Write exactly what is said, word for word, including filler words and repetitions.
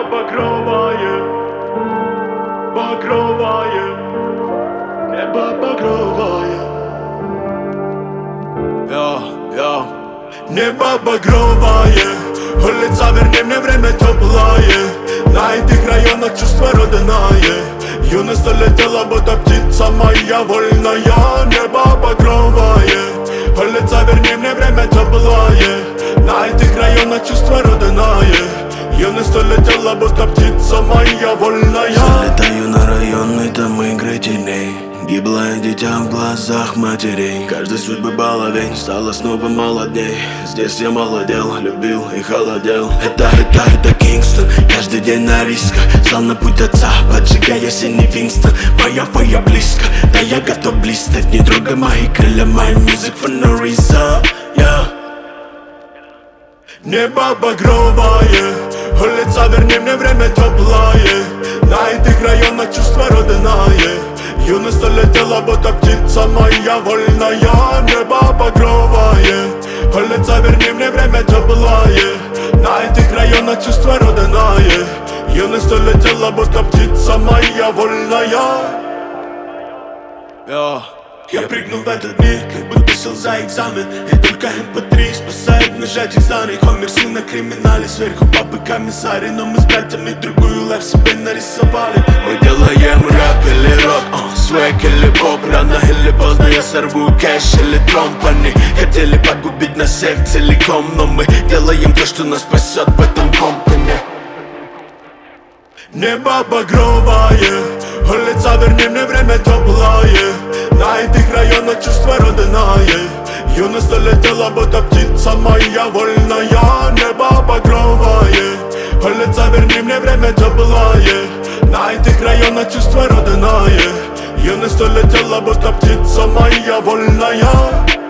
Небо багровое, багровое, небо багровое. Я, я. Небо багровое, улица, верни мне время теплое. На этих районах чувство родное. Юность улетела, будто птица моя вольная. Небо багровое, улица, верни мне время теплое. На этих районах чувство родное. Юность улетела, будто птица моя вольная. Залетаю на районный, там игры теней. Гиблое дитя в глазах матерей. Каждой судьбы баловень стала снова молодней. Здесь я молодел, любил и холодел. Это, это, это Кингстон, каждый день на рисках. Стал на путь отца, поджигая синий Винстон. Моя воя близко, да я готов блистать. Не трогай мои крылья, my music for no reason, yeah. Небо багровое, улица, верни мне время теплое. На этих районах чувство родное. Юность улетела, будто птица моя вольная. Небо багровое, улица, верни мне время теплое. На этих районах чувство родное. Юность улетела, будто птица моя вольная. Я, я прыгнул в этот мир, как будто сел за экзамен. И только эм пэ три спасает нажатие знаний. Коммерсы на криминале, сверху папы комиссари. Но мы с братьями другую лайф себе нарисовали. Мы делаем рэп или рок, uh, свек или поп. Рано или поздно я сорву кэш или тромб. Они хотели погубить нас всех целиком, но мы делаем то, что нас спасет в этом компане. Небо багровое, улица, верни мне время теплое. На этих районах чувство родное. Юность улетела, будто птица моя вольная. Небо багровое, улица, верни мне время теплое. На этих районах чувство родное. Юность улетела, будто птица моя вольная.